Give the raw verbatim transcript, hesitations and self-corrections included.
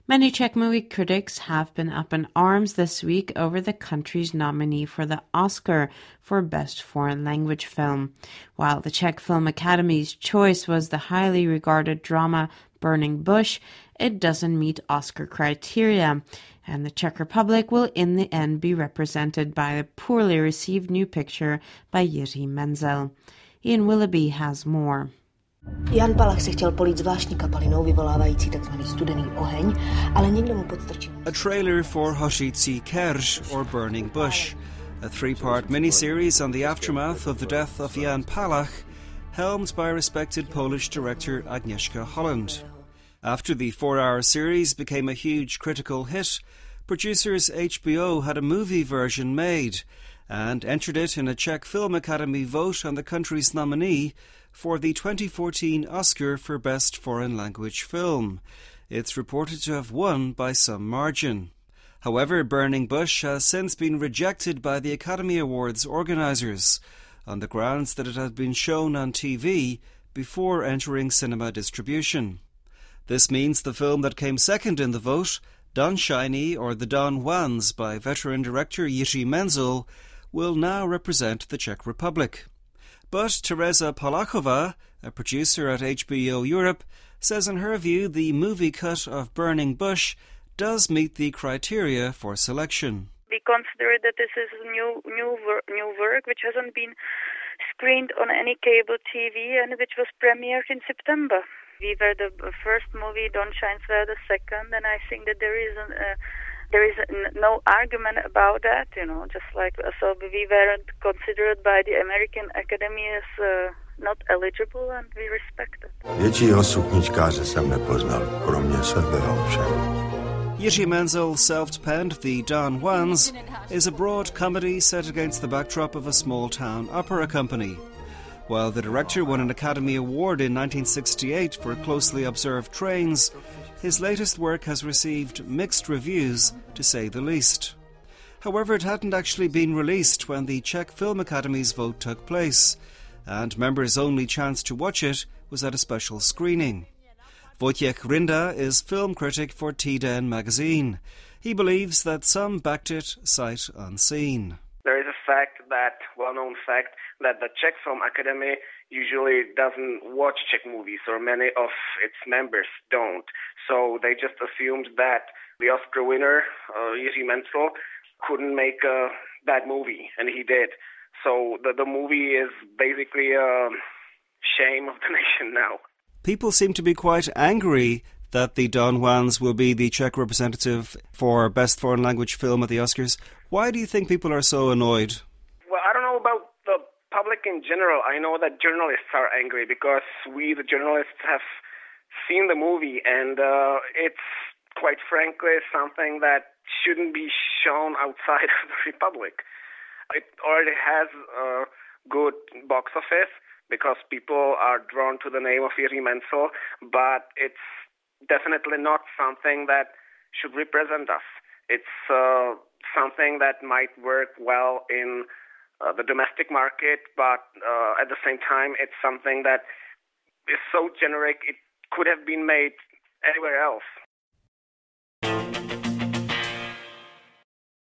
Many Czech movie critics have been up in arms this week over the country's nominee for the Oscar for Best Foreign Language Film. While the Czech Film Academy's choice was the highly regarded drama Burning Bush, it doesn't meet Oscar criteria, and the Czech Republic will in the end be represented by the poorly received new picture by Jiří Menzel. Ian Willoughby has more. Jan Palach se chtěl polít zvláštní kapalinou vyvolávající takzvaný studený oheň, ale někdo mu podstrčil. A trailer for Hořicí keř, or Burning Bush, a three-part miniseries on the aftermath of the death of Jan Palach, helmed by respected Polish director Agnieszka Holland. After the four-hour series became a huge critical hit, producers H B O had a movie version made and entered it in a Czech Film Academy vote on the country's nominee for the twenty fourteen Oscar for Best Foreign Language Film. It's reported to have won by some margin. However, Burning Bush has since been rejected by the Academy Awards organisers on the grounds that it had been shown on T V before entering cinema distribution. This means the film that came second in the vote, Don Shiny or The Don Juans by veteran director Jiří Menzel, will now represent the Czech Republic. But Teresa Polachova, a producer at H B O Europe, says in her view the movie cut of Burning Bush does meet the criteria for selection. We consider that this is new new new work which hasn't been screened on any cable T V and which was premiered in September. We were the first movie, Don Shines were the second, and I think that there is an, uh, there is no argument about that, you know, just like, so we weren't considered by the American Academy as uh, not eligible, and we respect it. Většího sukničkáře jsem nepoznal, kromě sebe ovšem. Jiří Menzel self-penned The Don Juans is a broad comedy set against the backdrop of a small-town opera company. While the director won an Academy Award in nineteen sixty-eight for Closely Observed Trains, his latest work has received mixed reviews, to say the least. However, it hadn't actually been released when the Czech Film Academy's vote took place, and members' only chance to watch it was at a special screening. Wojciech Rinda is film critic for T D N magazine. He believes that some backed it sight unseen. There is a fact that, well-known fact, that the Czech Film Academy usually doesn't watch Czech movies, or many of its members don't. So they just assumed that the Oscar winner, uh, Jiří Menzel, couldn't make a bad movie, and he did. So the, the movie is basically a shame of the nation now. People seem to be quite angry that the Don Juans will be the Czech representative for Best Foreign Language Film at the Oscars. Why do you think people are so annoyed? Well, I don't know about the public in general. I know that journalists are angry because we, the journalists, have seen the movie, and uh, it's, quite frankly, something that shouldn't be shown outside of the Republic. It already has a good box office because people are drawn to the name of Jiří Menzel, but it's definitely not something that should represent us. It's uh, something that might work well in uh, the domestic market, but uh, at the same time, it's something that is so generic it could have been made anywhere else.